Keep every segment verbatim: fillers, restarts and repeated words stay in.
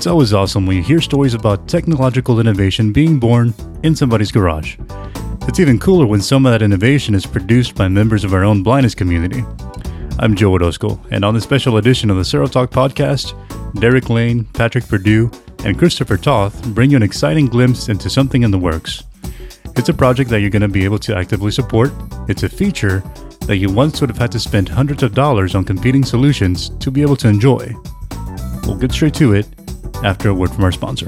It's always awesome when you hear stories about technological innovation being born in somebody's garage. It's even cooler when some of that innovation is produced by members of our own blindness community. I'm Joe Orozco, and on this special edition of the Serotalk podcast, Derek Lane, Patrick Perdue, and Christopher Toth bring you an exciting glimpse into something in the works. It's a project that you're going to be able to actively support. It's a feature that you once would have had to spend hundreds of dollars on competing solutions to be able to enjoy. We'll get straight to it after a word from our sponsor.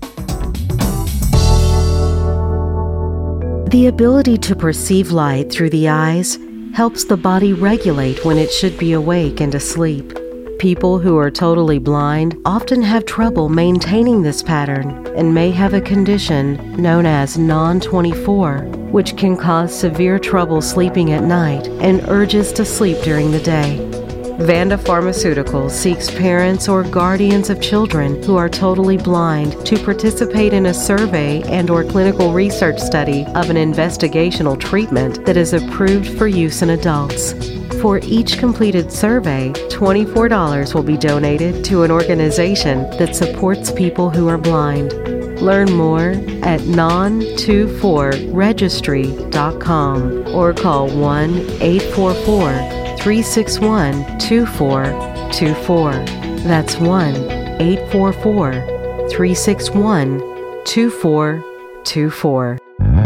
The ability to perceive light through the eyes helps the body regulate when it should be awake and asleep. People who are totally blind often have trouble maintaining this pattern and may have a condition known as non twenty-four, which can cause severe trouble sleeping at night and urges to sleep during the day. Vanda Pharmaceuticals seeks parents or guardians of children who are totally blind to participate in a survey and or clinical research study of an investigational treatment that is approved for use in adults. For each completed survey, twenty-four dollars will be donated to an organization that supports people who are blind. Learn more at non twenty-four registry dot com or call one eight four four, three six one, two four two four. That's one eight four four, three six one, two four two four.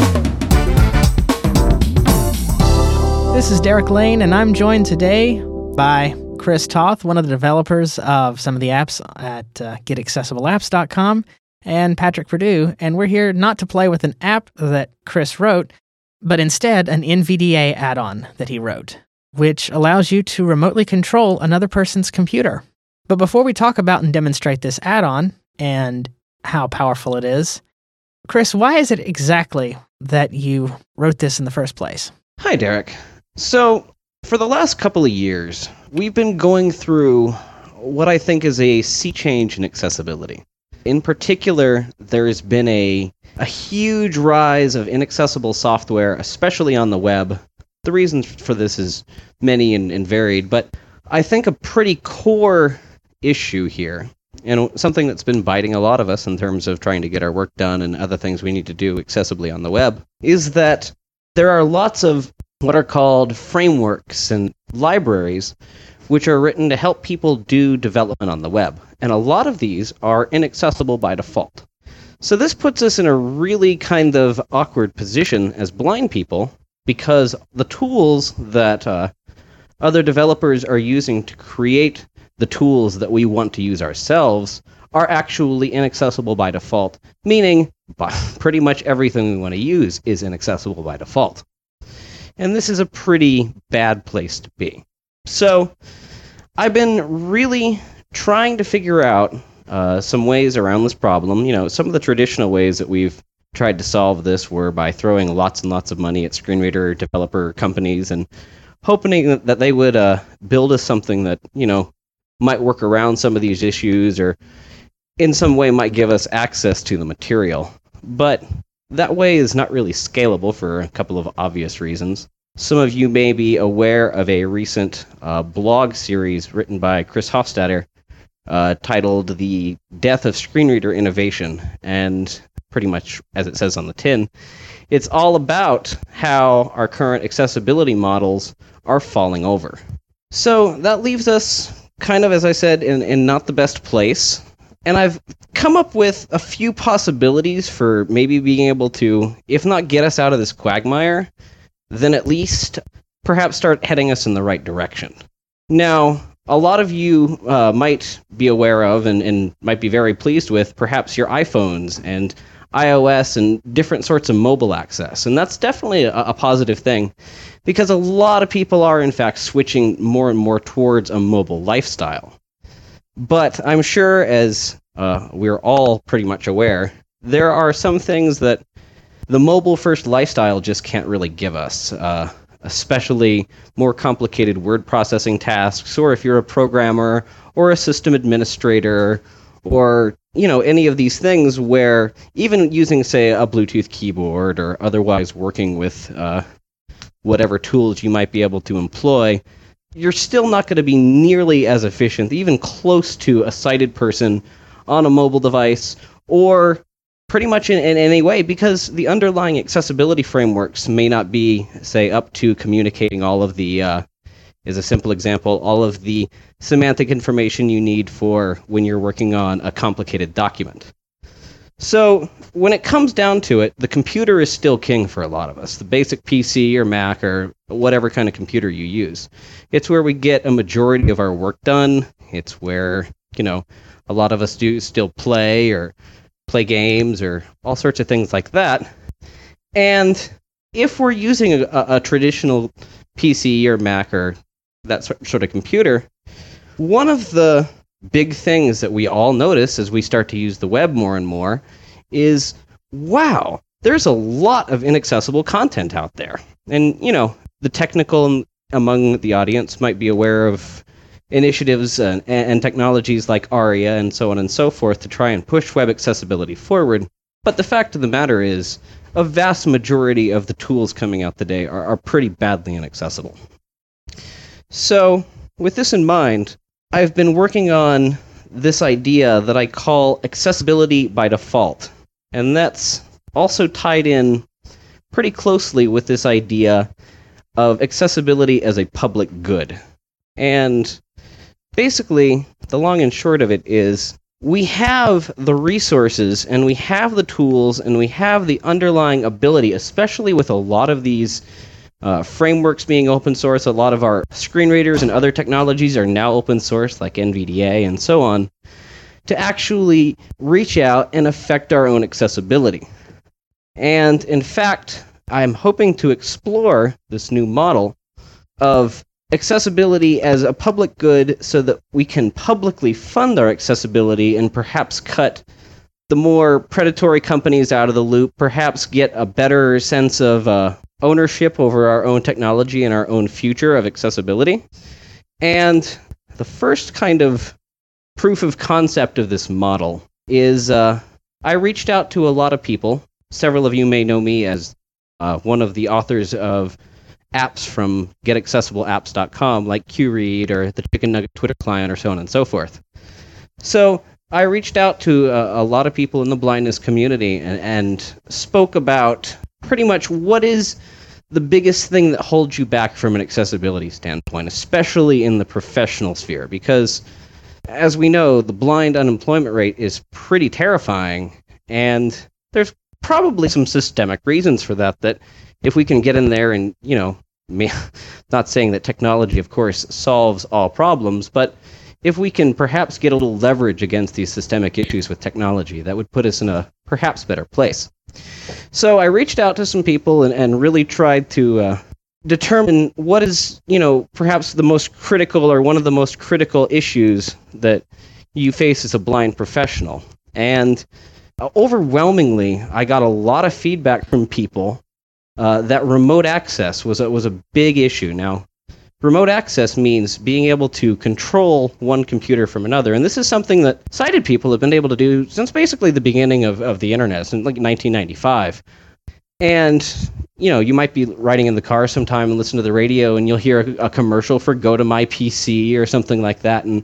This is Derek Lane, and I'm joined today by Chris Toth, one of the developers of some of the apps at uh, get accessible apps dot com, and Patrick Perdue, and we're here not to play with an app that Chris wrote, but instead an N V D A add-on that he wrote, which allows you to remotely control another person's computer. But before we talk about and demonstrate this add-on and how powerful it is, Chris, why is it exactly that you wrote this in the first place? Hi, Derek. So, for the last couple of years, we've been going through what I think is a sea change in accessibility. In particular, there has been a, a huge rise of inaccessible software, especially on the web. The reasons for this is many and, and varied, but I think a pretty core issue here, and something that's been biting a lot of us in terms of trying to get our work done and other things we need to do accessibly on the web, is that there are lots of what are called frameworks and libraries which are written to help people do development on the web. And a lot of these are inaccessible by default. So this puts us in a really kind of awkward position as blind people, because the tools that uh, other developers are using to create the tools that we want to use ourselves are actually inaccessible by default, meaning pretty much everything we want to use is inaccessible by default. And this is a pretty bad place to be. So I've been really trying to figure out uh, some ways around this problem. You know, some of the traditional ways that we've tried to solve this were by throwing lots and lots of money at screen reader developer companies and hoping that they would uh, build us something that, you know, might work around some of these issues or in some way might give us access to the material. But that way is not really scalable for a couple of obvious reasons. Some of you may be aware of a recent uh, blog series written by Chris Hofstadter uh, titled The Death of Screen Reader Innovation. And pretty much, as it says on the tin, it's all about how our current accessibility models are falling over. So that leaves us kind of, as I said, in, in not the best place. And I've come up with a few possibilities for maybe being able to, if not get us out of this quagmire, then at least perhaps start heading us in the right direction. Now, a lot of you uh, might be aware of and, and might be very pleased with perhaps your iPhones and iOS and different sorts of mobile access. And that's definitely a, a positive thing, because a lot of people are, in fact, switching more and more towards a mobile lifestyle. But I'm sure, as uh, we're all pretty much aware, there are some things that the mobile-first lifestyle just can't really give us, uh, especially more complicated word processing tasks, or if you're a programmer or a system administrator, or, you know, any of these things where even using, say, a Bluetooth keyboard or otherwise working with uh, whatever tools you might be able to employ, you're still not going to be nearly as efficient, even close to a sighted person on a mobile device, or pretty much in, in any way, because the underlying accessibility frameworks may not be, say, up to communicating all of the, uh, as a simple example, all of the semantic information you need for when you're working on a complicated document. So when it comes down to it, the computer is still king for a lot of us. The basic P C or Mac or whatever kind of computer you use. It's where we get a majority of our work done. It's where, you know, a lot of us do still play or play games or all sorts of things like that. And if we're using a, a traditional P C or Mac or that sort of computer, one of the big things that we all notice as we start to use the web more and more is, wow, there's a lot of inaccessible content out there. And, you know, the technical among the audience might be aware of initiatives and, and technologies like ARIA and so on and so forth to try and push web accessibility forward. But the fact of the matter is, a vast majority of the tools coming out today are, are pretty badly inaccessible. So, with this in mind, I've been working on this idea that I call accessibility by default. And that's also tied in pretty closely with this idea of accessibility as a public good. And basically, the long and short of it is, we have the resources and we have the tools and we have the underlying ability, especially with a lot of these uh, frameworks being open source. A lot of our screen readers and other technologies are now open source, like N V D A and so on, to actually reach out and affect our own accessibility. And in fact, I'm hoping to explore this new model of accessibility as a public good so that we can publicly fund our accessibility and perhaps cut the more predatory companies out of the loop, perhaps get a better sense of uh, ownership over our own technology and our own future of accessibility. And the first kind of proof of concept of this model is uh, I reached out to a lot of people. Several of you may know me as uh, one of the authors of apps from get accessible apps dot com, like QRead or the Chicken Nugget Twitter client or so on and so forth. So I reached out to a, a lot of people in the blindness community and, and spoke about pretty much what is the biggest thing that holds you back from an accessibility standpoint, especially in the professional sphere, because as we know, the blind unemployment rate is pretty terrifying, and there's probably some systemic reasons for that, that if we can get in there and, you know, not saying that technology, of course, solves all problems, but if we can perhaps get a little leverage against these systemic issues with technology, that would put us in a perhaps better place. So I reached out to some people and, and really tried to uh, determine what is, you know, perhaps the most critical or one of the most critical issues that you face as a blind professional. And uh, overwhelmingly, I got a lot of feedback from people Uh, that remote access was a, was a big issue. Now, remote access means being able to control one computer from another, and this is something that sighted people have been able to do since basically the beginning of, of the internet, since like nineteen ninety-five. And, you know, you might be riding in the car sometime and listen to the radio, and you'll hear a, a commercial for Go to My P C or something like that, and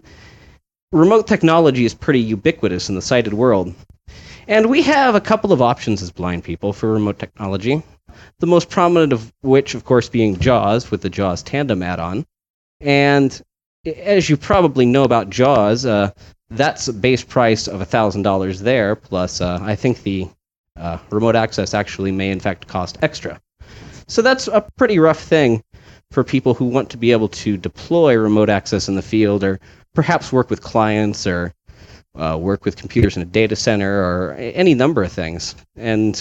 remote technology is pretty ubiquitous in the sighted world. And we have a couple of options as blind people for remote technology. The most prominent of which, of course, being JAWS with the JAWS Tandem add-on. And as you probably know about JAWS, uh, that's a base price of one thousand dollars there, plus uh, I think the uh, remote access actually may in fact cost extra. So that's a pretty rough thing for people who want to be able to deploy remote access in the field, or perhaps work with clients, or uh, work with computers in a data center, or any number of things. And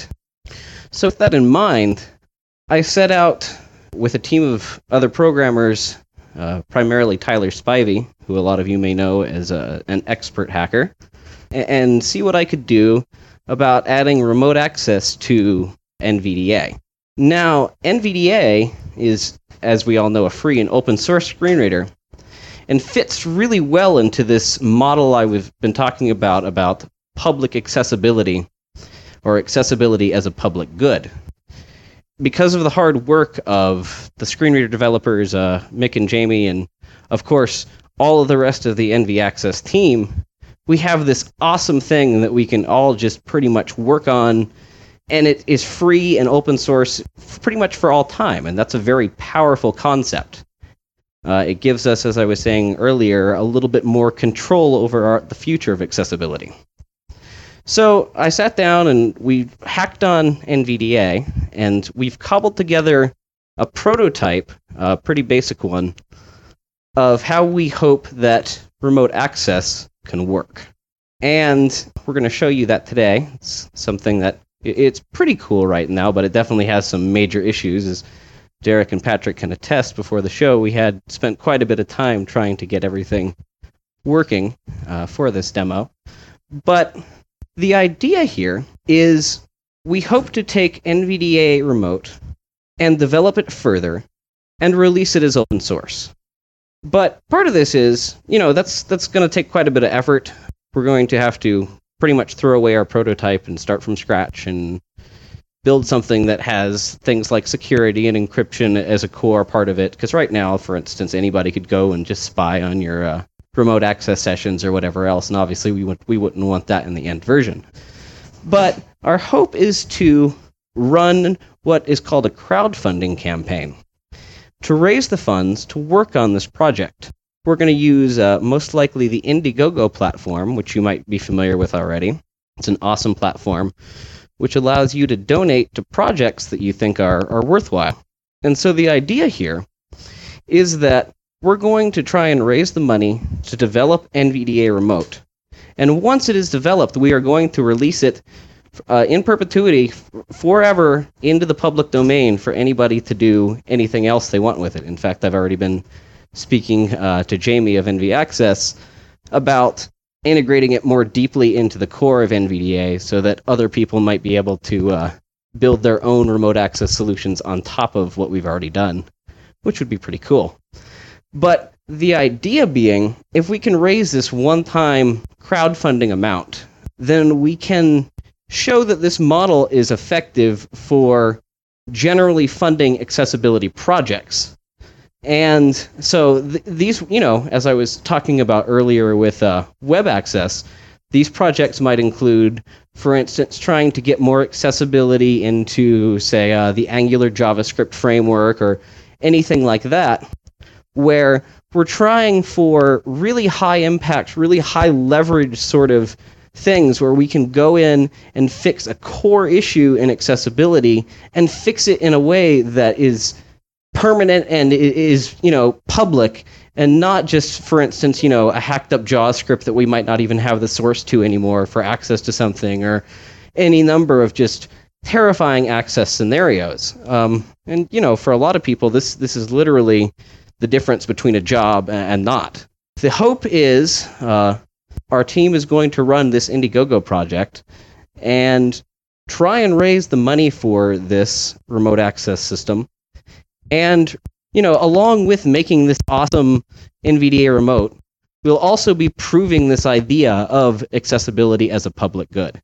so with that in mind, I set out with a team of other programmers, uh, primarily Tyler Spivey, who a lot of you may know as a, an expert hacker, and, and see what I could do about adding remote access to N V D A. Now, N V D A is, as we all know, a free and open source screen reader, and fits really well into this model I've been talking about, about public accessibility, or accessibility as a public good. Because of the hard work of the screen reader developers, uh, Mick and Jamie, and of course, all of the rest of the N V Access team, we have this awesome thing that we can all just pretty much work on, and it is free and open source pretty much for all time, and that's a very powerful concept. Uh, it gives us, as I was saying earlier, a little bit more control over our, the future of accessibility. So I sat down and we hacked on N V D A, and we've cobbled together a prototype, a pretty basic one, of how we hope that remote access can work. And we're going to show you that today. It's something that, it's pretty cool right now, but it definitely has some major issues. As Derek and Patrick can attest, before the show, we had spent quite a bit of time trying to get everything working uh, for this demo. But the idea here is we hope to take N V D A Remote and develop it further and release it as open source. But part of this is, you know, that's that's going to take quite a bit of effort. We're going to have to pretty much throw away our prototype and start from scratch and build something that has things like security and encryption as a core part of it. Because right now, for instance, anybody could go and just spy on your uh, remote access sessions or whatever else, and obviously we, would, we wouldn't want that in the end version. But our hope is to run what is called a crowdfunding campaign to raise the funds to work on this project. We're going to use uh, most likely the Indiegogo platform, which you might be familiar with already. It's an awesome platform which allows you to donate to projects that you think are, are worthwhile. And so the idea here is that we're going to try and raise the money to develop N V D A Remote. And once it is developed, we are going to release it uh, in perpetuity f- forever into the public domain for anybody to do anything else they want with it. In fact, I've already been speaking uh, to Jamie of N V Access about integrating it more deeply into the core of N V D A so that other people might be able to uh, build their own remote access solutions on top of what we've already done, which would be pretty cool. But the idea being, if we can raise this one-time crowdfunding amount, then we can show that this model is effective for generally funding accessibility projects. And so th- these, you know, as I was talking about earlier with uh, web access, these projects might include, for instance, trying to get more accessibility into, say, uh, the Angular JavaScript framework or anything like that, where we're trying for really high impact, really high leverage sort of things where we can go in and fix a core issue in accessibility and fix it in a way that is permanent and is, you know, public, and not just, for instance, you know, a hacked up JavaScript that we might not even have the source to anymore for access to something, or any number of just terrifying access scenarios. Um, and, you know, for a lot of people, this this is literally the difference between a job and not. The hope is uh, our team is going to run this Indiegogo project and try and raise the money for this remote access system. And, you know, along with making this awesome N V D A remote, we'll also be proving this idea of accessibility as a public good.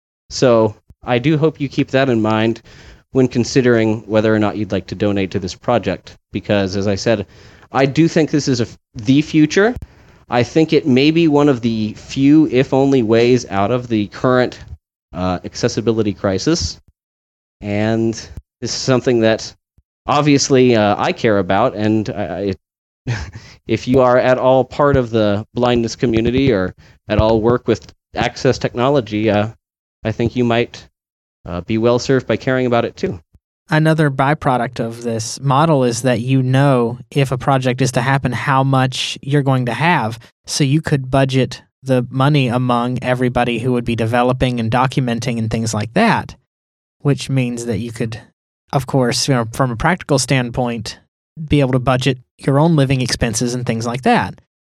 So I do hope you keep that in mind when considering whether or not you'd like to donate to this project, because, as I said, I do think this is a, the future. I think it may be one of the few, if only, ways out of the current uh, accessibility crisis. And this is something that obviously uh, I care about, and I, if you are at all part of the blindness community or at all work with access technology, uh, I think you might uh, be well served by caring about it too. Another byproduct of this model is that you know if a project is to happen, how much you're going to have. So you could budget the money among everybody who would be developing and documenting and things like that, which means that you could, of course, you know, from a practical standpoint, be able to budget your own living expenses and things like that.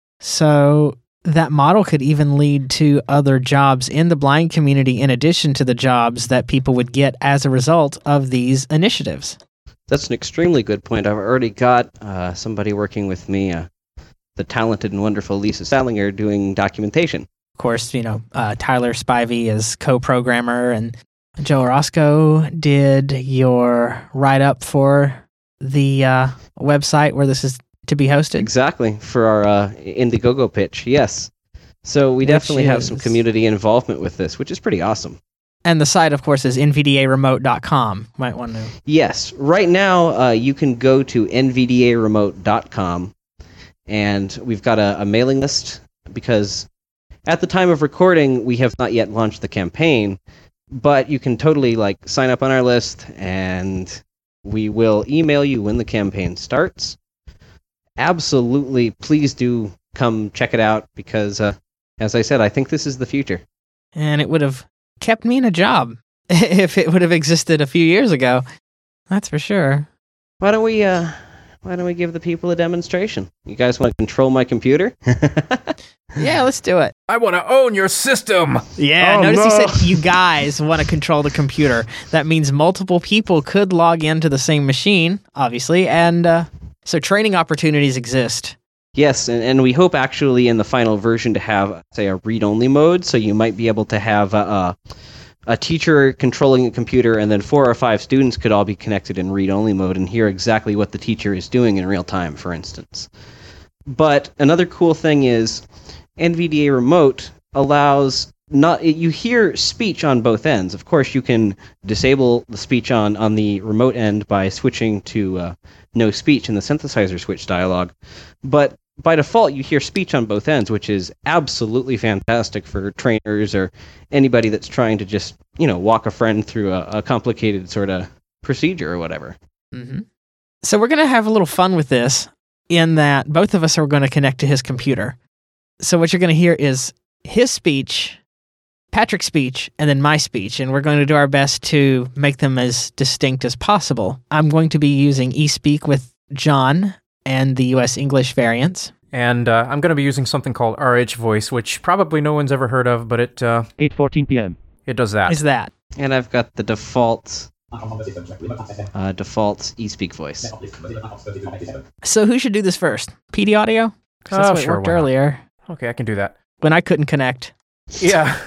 So that model could even lead to other jobs in the blind community in addition to the jobs that people would get as a result of these initiatives. That's an extremely good point. I've already got uh, somebody working with me, uh, the talented and wonderful Lisa Salinger, doing documentation. Of course, you know, uh, Tyler Spivey is co-programmer, and Joe Orozco did your write-up for the uh, website where this is to be hosted. Exactly, for our uh, Indiegogo pitch, yes. So we Which definitely have some is- community involvement with this, which is pretty awesome. And the site, of course, is N V D A remote dot com. Might want to. Yes, right now uh, you can go to N V D A remote dot com, and we've got a, a mailing list because at the time of recording we have not yet launched the campaign, but you can totally like sign up on our list, and we will email you when the campaign starts. Absolutely, please do come check it out because, uh, as I said, I think this is the future. And it would have kept me in a job if it would have existed a few years ago. That's for sure. Why don't we, uh, why don't we give the people a demonstration? You guys want to control my computer? Yeah, let's do it. I want to own your system. Yeah, Oh, notice he no. said you guys want to control the computer. That means multiple people could log into the same machine, obviously, and uh, so training opportunities exist. Yes, and, and we hope actually in the final version to have, say, a read-only mode, so you might be able to have a, a, a teacher controlling a computer, and then four or five students could all be connected in read-only mode and hear exactly what the teacher is doing in real time, for instance. But another cool thing is N V D A Remote allows not you hear speech on both ends. Of course, you can disable the speech on, on the remote end by switching to uh, no speech in the synthesizer switch dialog, but by default, you hear speech on both ends, which is absolutely fantastic for trainers or anybody that's trying to just, you know, walk a friend through a, a complicated sort of procedure or whatever. Mm-hmm. So we're going to have a little fun with this in that both of us are going to connect to his computer. So what you're going to hear is his speech, Patrick's speech, and then my speech, and we're going to do our best to make them as distinct as possible. I'm going to be using eSpeak with John and the U S English variants. And uh, I'm going to be using something called R H Voice, which probably no one's ever heard of, but it uh, eight fourteen p.m. it does that. Is that? And I've got the default uh, default eSpeak voice. So who should do this first? P D Audio? 'Cause that's Oh, what sure, worked why not? earlier Okay, I can do that. when I couldn't connect. Yeah.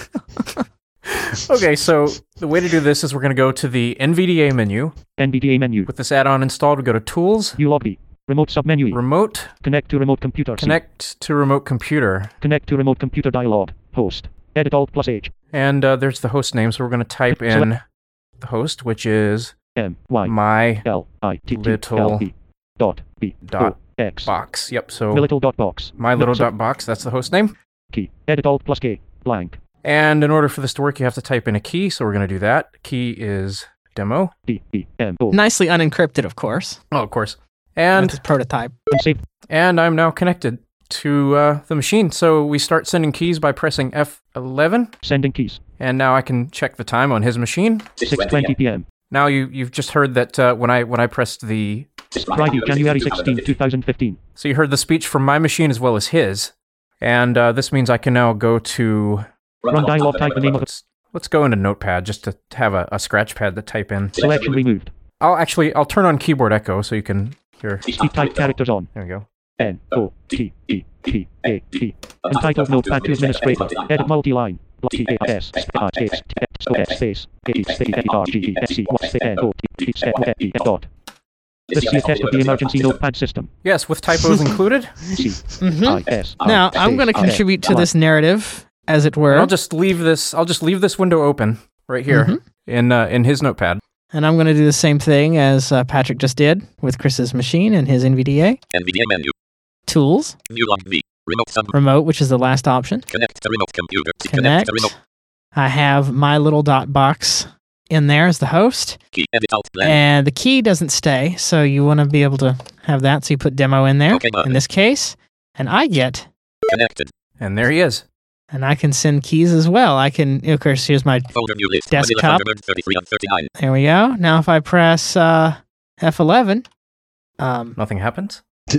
Okay, so the way to do this is we're going to go to the N V D A menu. N V D A menu. With this add-on installed, we go to Tools, U lobby. Remote submenu. Remote, Connect to remote computer. C. Connect to Remote Computer. Connect to remote computer dialog. Host. Edit Alt plus H. And uh, there's the host name, so we're going to type in the host, which is M Y my L I T T little L E dot B dot O X. box. Yep, so My little dot box. my little Sub- dot box, that's the host name. Key. Edit Alt plus K. Blank. And in order for this to work, you have to type in a key, so we're going to do that. Key is demo. D E M O. Nicely unencrypted, of course. Oh, of course. With And this prototype. Unsaved. and I'm now connected to uh, the machine. So we start sending keys by pressing F eleven, Sending keys. and now I can check the time on his machine. six twenty p.m. Now you you've just heard that uh, when I when I pressed the Friday, January sixteenth, twenty fifteen. so you heard the speech from my machine as well as his, and uh, this means I can now go to Run dialog. Type the name of it. let's let's go into Notepad just to have a, a scratch pad to type in. Selection removed. I'll actually I'll turn on keyboard echo so you can hear. Keep type characters on. There we go. N O T E P A T. Entitled Notepad to Administrator. Edit multi-line. T A S I space T S space A space R G E S C N O T T E dot. This is a test of the emergency notepad system. Yes, with typos included. C Mhm. I S. Now, I'm going to contribute to this narrative, as it were. And I'll just leave this. I'll just leave this window open right here Mhm. in uh, in his notepad. And I'm going to do the same thing as uh, Patrick just did with Chris's machine and his N V D A. N V D A menu. Tools, New log V. Remote sub. remote, which is the last option. Connect to remote computer. Connect. to remote I have my little dot box in there as the host. key. Edit alt blank. And the key doesn't stay, so you want to be able to have that. So you put demo in there Okay, button. in this case. And I get, Connected. And there he is. and I can send keys as well. I can, of course, here's my, Folder new list. Desktop. thirty-three on thirty-nine. there we go. Now if I press uh, F eleven, um, Nothing happens.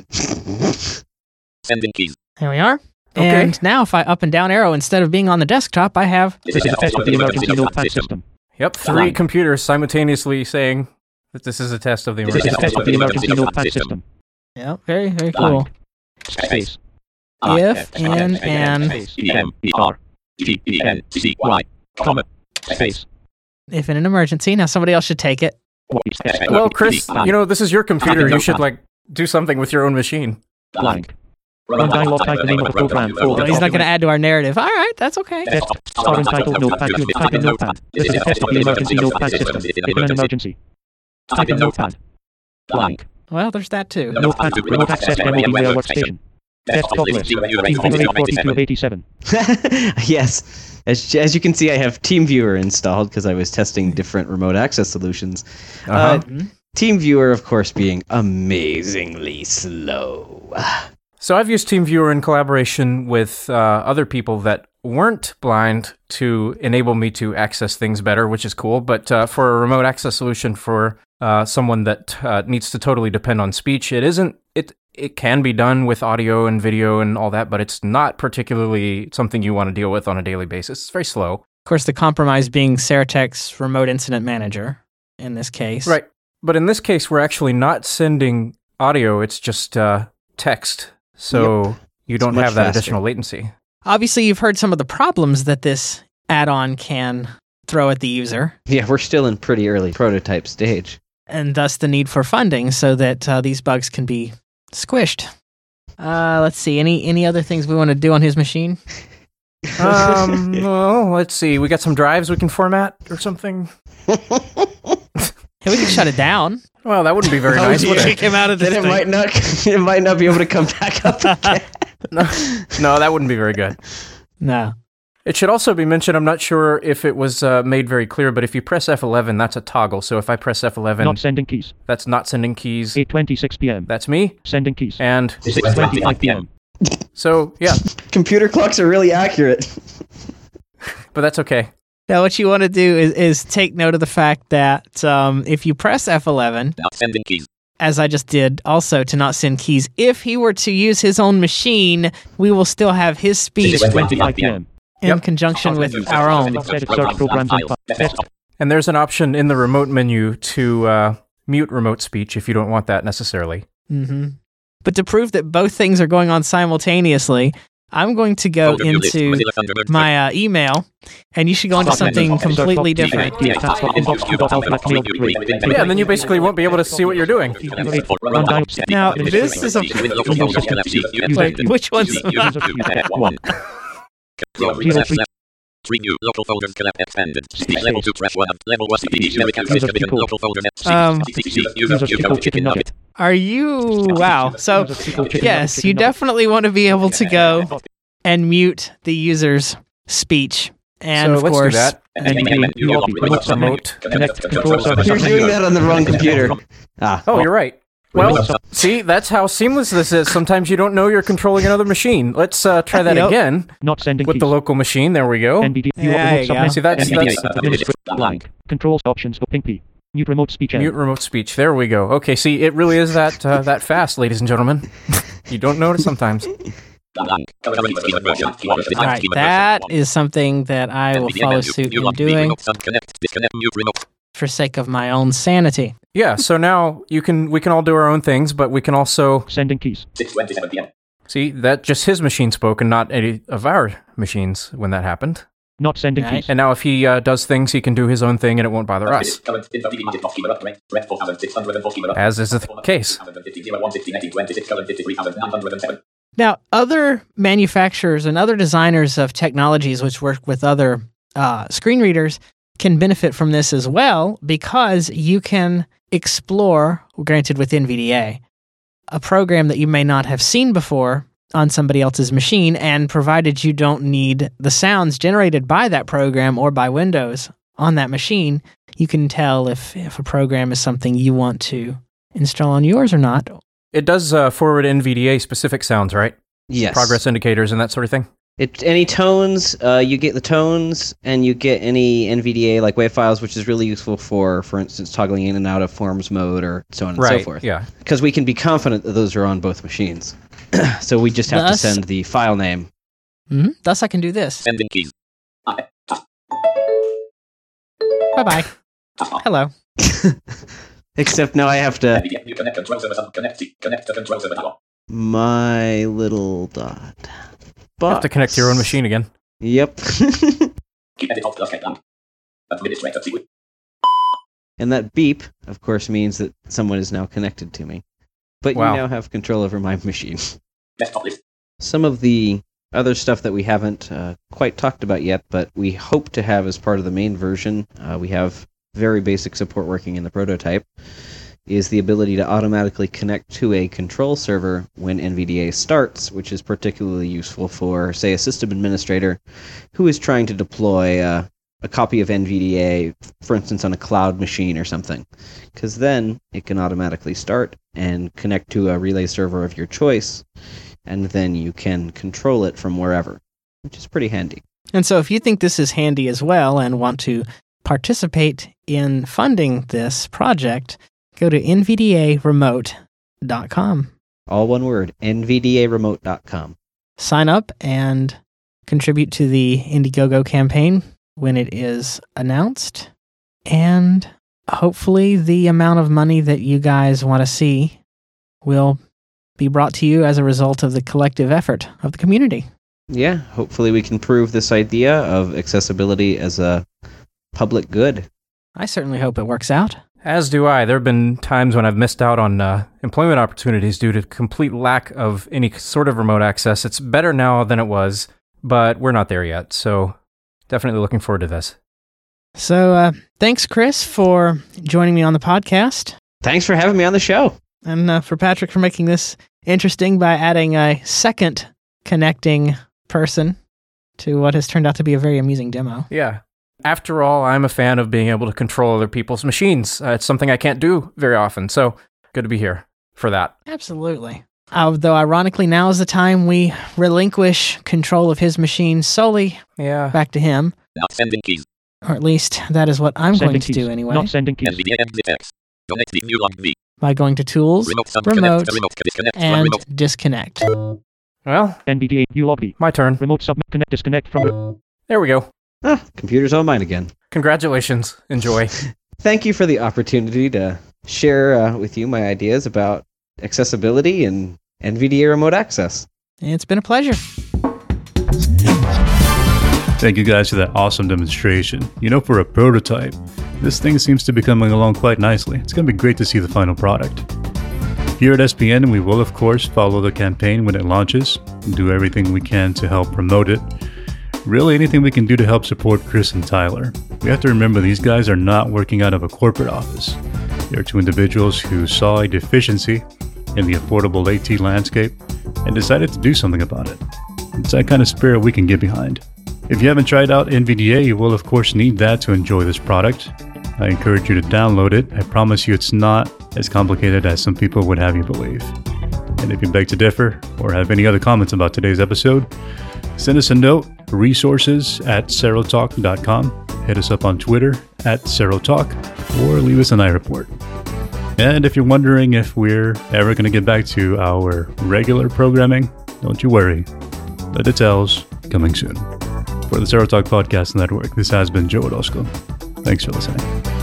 Sending keys. there we are. Okay. And now if I up and down arrow, instead of being on the desktop, I have, This is a test of the emergency notepad system. Yep, three computers simultaneously saying that this is a test of the This is a emergency. test of the emergency notepad system. yeah, very, very cool. Space. If, in, and, Space. E M E R G E N C Y. Comma. Space. if in an emergency. Now somebody else should take it. Well, Chris, you know this is your computer. You should like do something with your own machine. Blank. Run dialog, type the name of the program. Oh, he's not going to add to our narrative. All right, that's okay. Test. Star entitled Notepad. Type in Notepad. This is a test of the emergency Notepad system. If in an emergency. Type in Notepad. Blank. Well, there's that too. Notepad. Remote access demo beware workstation. Desktop list. Configure forty-two of eighty-seven. Yes. As, as you can see, I have TeamViewer installed because I was testing different remote access solutions. Uh-huh. Uh, TeamViewer, of course, being amazingly slow. So I've used TeamViewer in collaboration with uh, other people that weren't blind to enable me to access things better, which is cool. But uh, for a remote access solution for uh, someone that uh, needs to totally depend on speech, it isn't. It it can be done with audio and video and all that, but it's not particularly something you want to deal with on a daily basis. It's very slow. Of course, the compromise being Ceratec's remote incident manager in this case. Right. But in this case, we're actually not sending audio. It's just uh, text. So Yep. you don't much have that faster. additional latency. Obviously, you've heard some of the problems that this add-on can throw at the user, Yeah, we're still in pretty early prototype stage. and thus the need for funding so that uh, these bugs can be squished. Uh, let's see, any any other things we want to do on his machine? Um, well, let's see. We got some drives we can format or something. Hey, we can shut it down. Well, that wouldn't be very Oh, nice. dear. would it? Kick him out of this Then it thing. might not. It might not be able to come back up again. No, no, that wouldn't be very good. No. It should also be mentioned, I'm not sure if it was uh, made very clear, but if you press F eleven, that's a toggle. So if I press F eleven, Not sending keys. that's not sending keys. eight twenty-six p.m. That's me. Sending keys. And six twenty-five p.m. so, yeah, Computer clocks are really accurate. but that's okay. Now, what you want to do is, is take note of the fact that um, if you press F eleven, Not sending keys. as I just did, also to not send keys, if he were to use his own machine, we will still have his speech six twenty-five p.m. in Yep. conjunction with our own. Edit search programs and fi- desktop. And there's an option in the remote menu to uh, mute remote speech if you don't want that necessarily. hmm But to prove that both things are going on simultaneously, I'm going to go Folder view list. into Mozilla Thunderbird. my uh, email, and you should go into something completely different. Yeah, and then you basically won't be able to see what you're doing. Run dial. Now, this is a... Wait, which one's One. Zero three. Three new local folders collapse expanded. Speech level two press one. Level one speech. Local folders. Um, User Chicken chicken nugget. Are you... Wow. So, yes, you definitely want to be able to go and mute the user's speech. And, so of let's course... do that. Remote Remote. Connect control service. You're doing that on the wrong computer. Ah. Oh, you're right. Well, see, that's how seamless this is. Sometimes you don't know you're controlling another machine. Let's uh, try that Yep. again Not sending with keys. the local machine. There we go. N B D. Yeah, there you go. See, that's, that's Administrator blank. Controls options. Ping P. Mute remote speech. mute remote speech. There we go. Okay, see, it really is that uh, that fast, ladies and gentlemen. You don't notice sometimes. All right, that is something that I will follow suit in doing for sake of my own sanity. Yeah, so now you can we can all do our own things, but we can also Sending keys. six twenty-seven p.m. see that just his machine spoke and not any of our machines when that happened. Not sending Right. keys. And now if he uh, does things, he can do his own thing and it won't bother us, as is the case. Now, other manufacturers and other designers of technologies which work with other uh, screen readers can benefit from this as well, because you can explore, granted with N V D A, a program that you may not have seen before on somebody else's machine, and provided you don't need the sounds generated by that program or by Windows on that machine, you can tell if, if a program is something you want to install on yours or not. It does uh, forward N V D A specific sounds, right? Yes. Progress indicators and that sort of thing. It, any tones, uh, you get the tones, and you get any N V D A like WAV files, which is really useful for, for instance, toggling in and out of forms mode or so on and Right, so forth. yeah. Because we can be confident that those are on both machines. So we just have Thus- to send the file name. hmm Thus, I can do this. Sending keys. Bye-bye. Hello. Except now I have to... You connect control server. Connect. Connect to control server. My little dot. You have to connect to your own machine again. Yep. Keep edit alt plus down. Administrator secret. And that beep, of course, means that someone is now connected to me. But Wow. you now have control over my machine. Desktop list. some of the other stuff that we haven't uh, quite talked about yet, but we hope to have as part of the main version, uh, we have very basic support working in the prototype, is the ability to automatically connect to a control server when N V D A starts, which is particularly useful for, say, a system administrator who is trying to deploy uh, a copy of N V D A, for instance, on a cloud machine or something, because then it can automatically start and connect to a relay server of your choice, and then you can control it from wherever, which is pretty handy. And so if you think this is handy as well and want to participate in funding this project, go to N V D A remote dot com. All one word, N V D A remote dot com. Sign up and contribute to the Indiegogo campaign when it is announced. And hopefully the amount of money that you guys want to see will be brought to you as a result of the collective effort of the community. Yeah, hopefully we can prove this idea of accessibility as a public good. I certainly hope it works out. As do I. There have been times when I've missed out on uh, employment opportunities due to complete lack of any sort of remote access. It's better now than it was, but we're not there yet. So definitely looking forward to this. So uh, thanks, Chris, for joining me on the podcast. Thanks for having me on the show. And uh, for Patrick for making this interesting by adding a second connecting person to what has turned out to be a very amusing demo. Yeah. After all, I'm a fan of being able to control other people's machines. Uh, it's something I can't do very often, so good to be here for that. Absolutely. Uh, though ironically, now is the time we relinquish control of his machine solely yeah. back to him. Not sending keys. Or at least that is what I'm Sending going to keys. do anyway. Not sending keys. N V D A M detects. Connect the new log V. By going to Tools, Remote sub Remote, connect. Remote disconnect. and Remote. Disconnect. Well, N V D A U log V. my turn. Remote sub connect disconnect from. There we go. Ah, computer's all mine again. Congratulations. Enjoy. Thank you for the opportunity to share uh, with you my ideas about accessibility and N V D A remote access. It's been a pleasure. Thank you guys for that awesome demonstration. You know, for a prototype, this thing seems to be coming along quite nicely. It's going to be great to see the final product. Here at S P N, we will, of course, follow the campaign when it launches and do everything we can to help promote it. Really, anything we can do to help support Chris and Tyler. We have to remember these guys are not working out of a corporate office. They're two individuals who saw a deficiency in the affordable AT landscape and decided to do something about it. It's that kind of spirit we can get behind. If you haven't tried out N V D A, you will of course need that to enjoy this product. I encourage you to download it. I promise you it's not as complicated as some people would have you believe. And if you beg to differ or have any other comments about today's episode, send us a note, resources at serotalk dot com. Hit us up on Twitter at serotalk or leave us an iReport. And if you're wondering if we're ever going to get back to our regular programming, don't you worry. The details coming soon. For the Serotalk Podcast Network, this has been Joe Orozco. Thanks for listening.